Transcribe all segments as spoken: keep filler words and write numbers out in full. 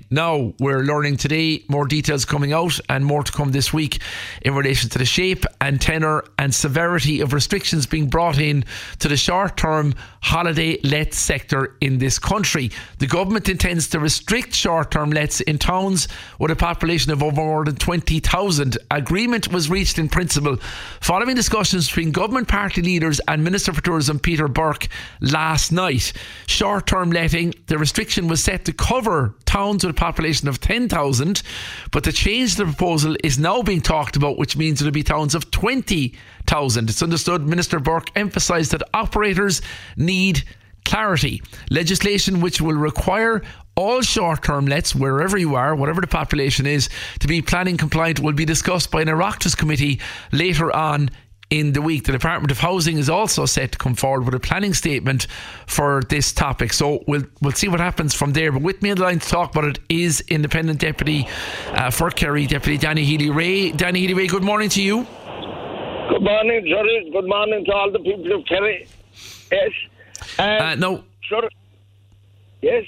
Now, we're learning today, more details coming out and more to come this week in relation to the shape and tenor and severity of restrictions being brought in to the short-term holiday let sector in this country. The government intends to restrict short-term lets in towns with a population of over more than twenty thousand. Agreement was reached in principle following discussions between government party leaders and Minister for Tourism Peter Burke last night. Short-term letting, the restriction was set to cover towns with a population of ten thousand, but the change to the proposal is now being talked about, which means it'll be towns of twenty thousand. It's understood Minister Burke emphasised that operators need clarity. Legislation which will require all short-term lets, wherever you are, whatever the population is, to be planning compliant will be discussed by an Oireachtas committee later on in the week. The Department of Housing is also set to come forward with a planning statement for this topic. So we'll we'll see what happens from there. But with me on the line to talk about it is Independent Deputy uh, for Kerry, Deputy Danny Healy-Rae. Danny Healy-Rae, good morning to you. Good morning, Jerry. Good morning to all the people of Kerry. Yes. Um, uh, no. Sure. Yes.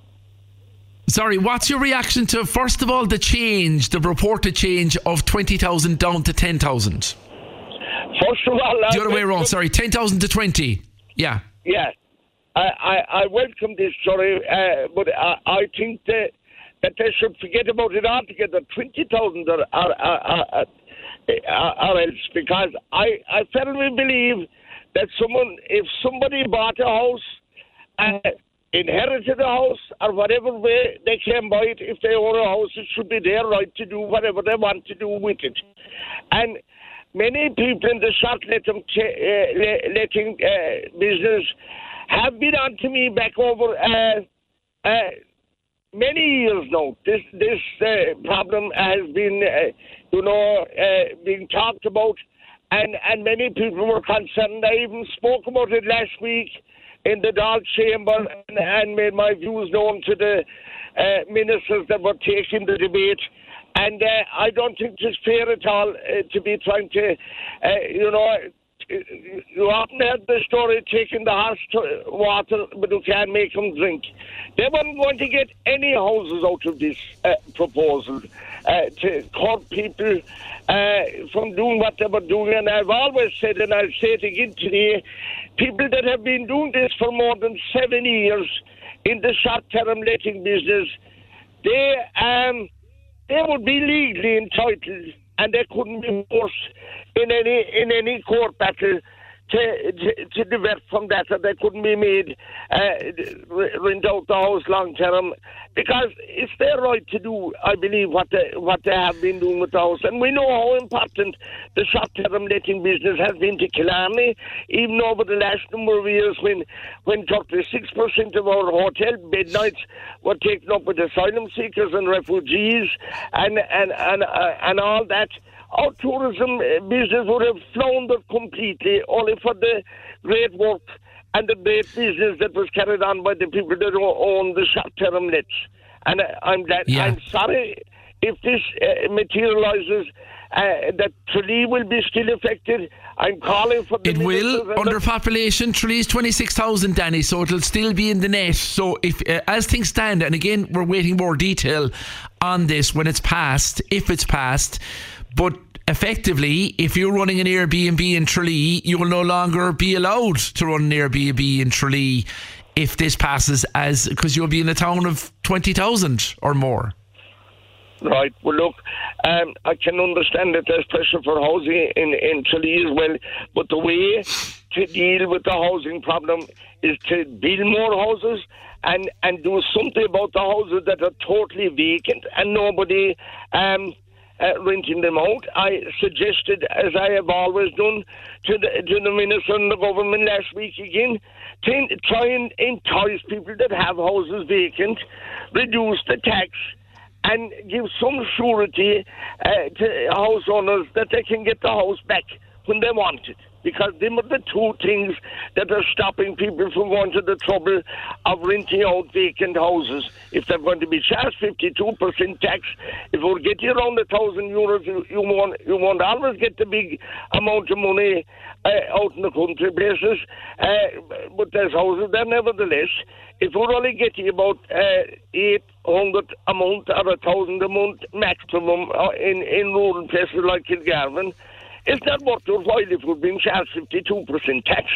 Sorry, what's your reaction to, first of all, the change, the reported change of twenty thousand down to ten thousand? First of all, the other way around, sorry, ten thousand to twenty. Yeah. Yeah. I, I, I welcome this, sorry, uh, but I, I think that, that they should forget about it altogether. twenty thousand are, are, are, are, are else, because I, I firmly believe that someone, if somebody bought a house, uh, inherited a house, or whatever way they can buy it, if they own a house, it should be their right to do whatever they want to do with it. And many people in the short letting, uh, letting uh, business have been on to me back over uh, uh, many years now. This this uh, problem has been, uh, you know, uh, being talked about, and, and many people were concerned. I even spoke about it last week in the Dáil Chamber and, and made my views known to the uh, ministers that were taking the debate. And uh, I don't think it's fair at all uh, to be trying to, uh, you know, you often have the story taking the horse to water, but you can't make them drink. They weren't going to get any houses out of this uh, proposal uh, to curb people uh, from doing what they were doing. And I've always said, and I'll say it again today, people that have been doing this for more than seven years in the short-term letting business, they um. They would be legally entitled, and they couldn't be forced in any in any court battle to, to, to divert from that, or they couldn't be made uh, rent out the house long term, because it's their right to do, I believe, what they what they have been doing with the house. And we know how important the short-term letting business has been to Killarney, even over the last number of years, when when thirty-six percent of our hotel bed nights were taken up with asylum seekers and refugees, and and and uh, and all that. Our tourism business would have floundered completely, only for the great work and the great business that was carried on by the people that own the short-term lets. And I'm glad, yeah. I'm sorry if this uh, materialises, uh, that Tralee will be still affected. I'm calling for the It will. Underpopulation, Tralee's twenty-six thousand, Danny, so it'll still be in the net. So if, uh, as things stand, and again, we're waiting more detail on this when it's passed, if it's passed, but effectively, if you're running an Airbnb in Tralee, you will no longer be allowed to run an Airbnb in Tralee if this passes, as because you'll be in a town of twenty thousand or more. Right. Well, look, um, I can understand that there's pressure for housing in, in Tralee as well, but the way to deal with the housing problem is to build more houses and, and do something about the houses that are totally vacant and nobody Um, Uh, renting them out. I suggested, as I have always done, to the to the minister and the government last week again, to try and entice people that have houses vacant, reduce the tax, and give some surety uh, to house owners that they can get the house back when they want it. because them are the two things that are stopping people from going to the trouble of renting out vacant houses. If they're going to be charged fifty-two percent tax, if we're getting around a thousand euros, you, you won't you won't always get the big amount of money uh, out in the country places. Uh, but there's houses there nevertheless. If we're only getting about uh, eight hundred a month or a thousand a month maximum uh, in, in rural places like Kilgarvan, it's not worth your while if we're being charged fifty-two percent tax.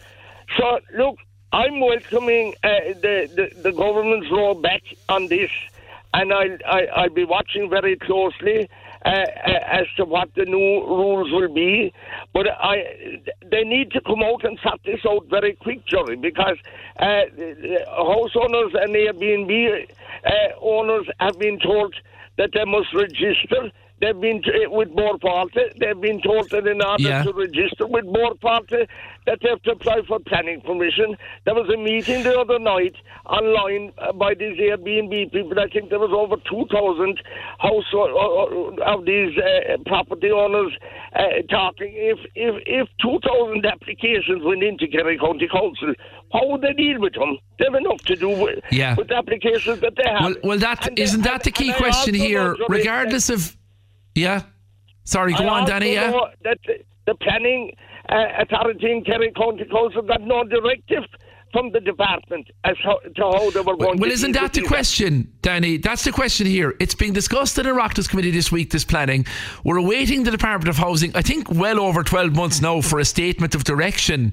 So, look, I'm welcoming uh, the, the, the government's law back on this, and I'll, I, I'll be watching very closely uh, as to what the new rules will be. But I, they need to come out and sort this out very quick, Jerry, because uh, house owners and Airbnb uh, owners have been told that they must register. They've been t- with Bord Party. They've been told that in order yeah. to register with Bord Party, that they have to apply for planning permission. There was a meeting the other night online uh, by these Airbnb people. I think there was over two thousand house uh, uh, of these uh, property owners uh, talking. If if if two thousand applications went into Kerry County Council, how would they deal with them? They have enough to do with, yeah. with the applications that they have. Well, well that and isn't they, that the key and question here, know, regardless of. Yeah. Sorry, go I on, Danny. Yeah. Know that the planning uh, authority in Kerry County Council got no directive from the department as how, to how they were going well, to. Well, isn't that the question, Danny? That's the question here. It's being discussed in a Oireachtas committee this week, this planning. We're awaiting the Department of Housing, I think well over twelve months now, for a statement of direction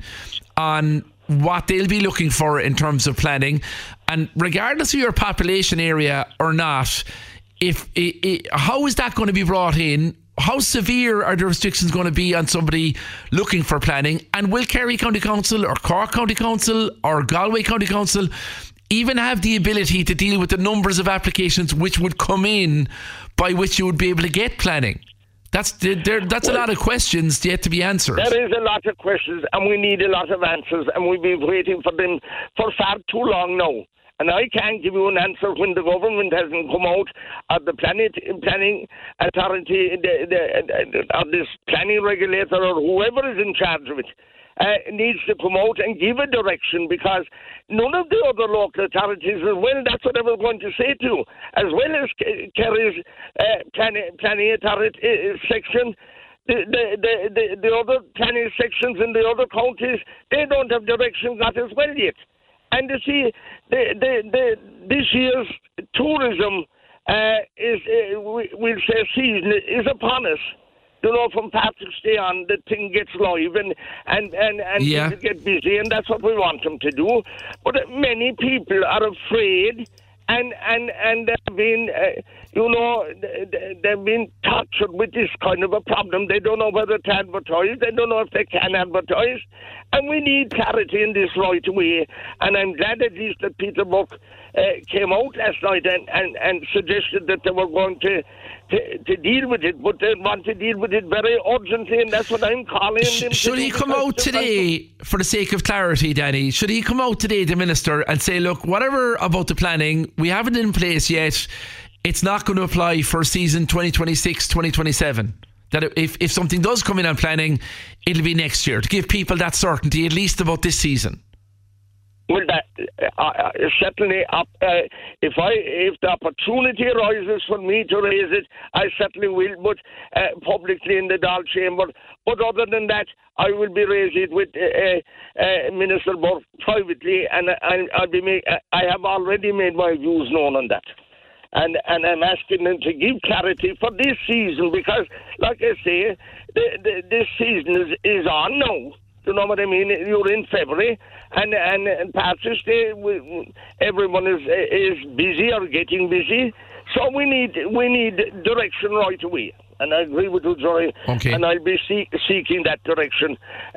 on what they'll be looking for in terms of planning. And regardless of your population area or not, if it, it, how is that going to be brought in? How severe are the restrictions going to be on somebody looking for planning? And will Kerry County Council or Cork County Council or Galway County Council even have the ability to deal with the numbers of applications which would come in by which you would be able to get planning? That's there. That's well, a lot of questions yet to be answered. There is a lot of questions, and we need a lot of answers, and we've been waiting for them for far too long now. And I can't give you an answer when the government hasn't come out, or the planet, planning authority, the, the, or this planning regulator, or whoever is in charge of it, uh, needs to come out and give a direction, because none of the other local authorities as well, that's what I was going to say to you, as well as Kerry's uh, planning, planning authority uh, section, The, the, the, the, the other planning sections in the other counties, they don't have direction got as well yet. And you see, the, the, the, this year's tourism uh, is, uh, we, we'll say, season is upon us. You know, from Patrick's Day on, the thing gets live and and and, and yeah. people get busy, and that's what we want them to do. But many people are afraid. And and and they've been, uh, you know, they've been tortured with this kind of a problem. They don't know whether to advertise. They don't know if they can advertise. And we need clarity in this right away. And I'm glad at least that Peter Buck uh, came out last night and, and, and suggested that they were going to, to to deal with it. But they want to deal with it very urgently, and that's what I'm calling Sh- them. Should he come out today, for the sake of clarity, Danny, should he come out today, the Minister, and say, look, whatever about the planning, we haven't in place yet, it's not going to apply for season twenty twenty-six twenty twenty-seven? That if, if something does come in on planning, it'll be next year, to give people that certainty, at least about this season. Well, that uh, uh, certainly, uh, if I if the opportunity arises for me to raise it, I certainly will, but uh, publicly in the Dáil Chamber. But other than that, I will be raising it with uh, uh, Minister Burke privately, and I, I'll be make, I have already made my views known on that. And and I'm asking them to give clarity for this season, because, like I say, the, the, this season is, is on now. You know what I mean? You're in February, and and, and Patrick's Day, we, everyone is is busy or getting busy. So we need we need direction right away. And I agree with you, Jory. Okay. And I'll be seek, seeking that direction. Uh,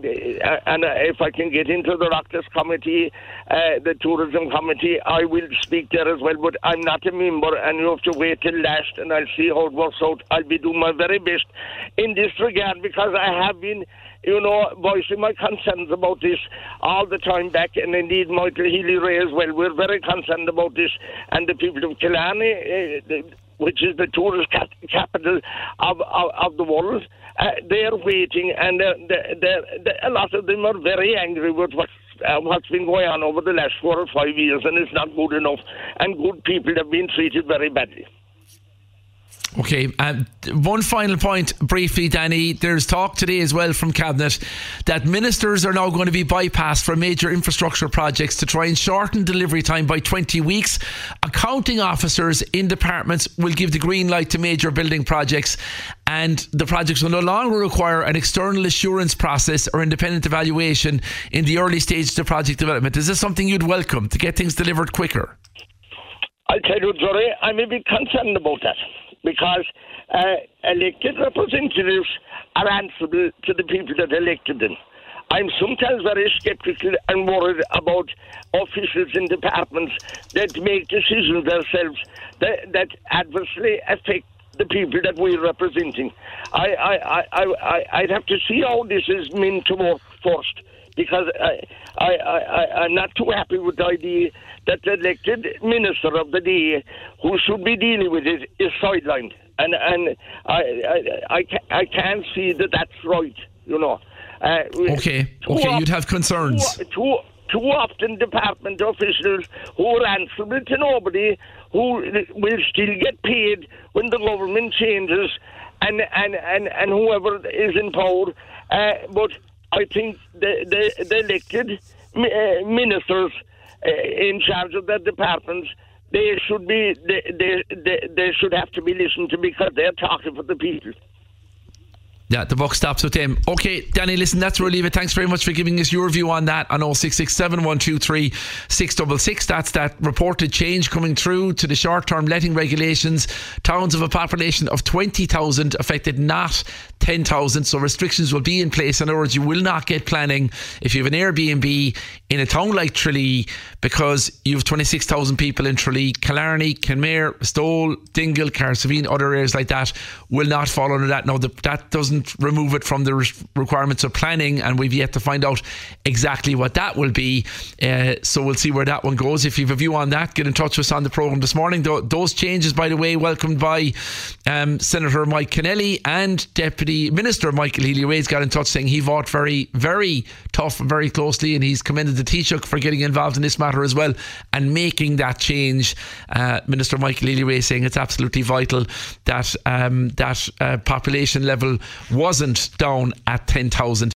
and if I can get into the Oireachtas committee, uh, the tourism committee, I will speak there as well. But I'm not a member, and you have to wait till last, and I'll see how it works out. I'll be doing my very best in this regard, because I have been, you know, voicing my concerns about this all the time back, and indeed Michael Healy-Rae as well. We're very concerned about this, and the people of Killarney, uh, the, which is the tourist cap- capital of, of, of the world. Uh, they're waiting, and they're, they're, they're, they're, a lot of them are very angry with what, uh, what's been going on over the last four or five years, and it's not good enough. And good people have been treated very badly. Okay, um, one final point briefly, Danny. There's talk today as well from Cabinet that ministers are now going to be bypassed for major infrastructure projects to try and shorten delivery time by twenty weeks. Accounting officers in departments will give the green light to major building projects, and the projects will no longer require an external assurance process or independent evaluation in the early stages of project development. Is this something you'd welcome, to get things delivered quicker? I'll tell you, Jory, I'm a bit concerned about that, because uh, elected representatives are answerable to the people that elected them. I'm sometimes very sceptical and worried about officials in departments that make decisions themselves that, that adversely affect the people that we're representing. I, I, I, I, I'd have to see how this is meant to work first, because I, I, I, I'm not too happy with the idea that the elected minister of the day, who should be dealing with it, is sidelined. And and I I, I, I can't see that that's right, you know. Uh, okay, okay, op- you'd have concerns. Too, too, too often department officials who are answerable to nobody, who will still get paid when the government changes, and, and, and, and whoever is in power. Uh, but I think the, the, the elected uh, ministers uh, in charge of the departments, they should be they, they, they, they should have to be listened to, because they're talking for the people. Yeah, the buck stops with them. Okay, Danny, listen, that's where we'll leave it. Thanks very much for giving us your view on that on oh six six, seven one two three, six six six. That's that reported change coming through to the short-term letting regulations. Towns of a population of twenty thousand affected, not ten thousand. So restrictions will be in place. In other words, you will not get planning if you have an Airbnb in a town like Tralee, because you have twenty-six thousand people in Tralee. Killarney, Kenmare, Stole, Dingle, Carsavine, other areas like that will not fall under that. Now, the, that doesn't remove it from the re- requirements of planning, and we've yet to find out exactly what that will be. Uh, so we'll see where that one goes. If you have a view on that, get in touch with us on the programme this morning. Th- those changes, by the way, welcomed by um, Senator Mike Kennelly, and Deputy Minister Michael Healy-Raes got in touch saying he fought very, very tough and very closely, and he's commended the Taoiseach for getting involved in this matter as well and making that change. Uh, Minister Michael Healy-Raes saying it's absolutely vital that um, that uh, population level wasn't down at ten thousand.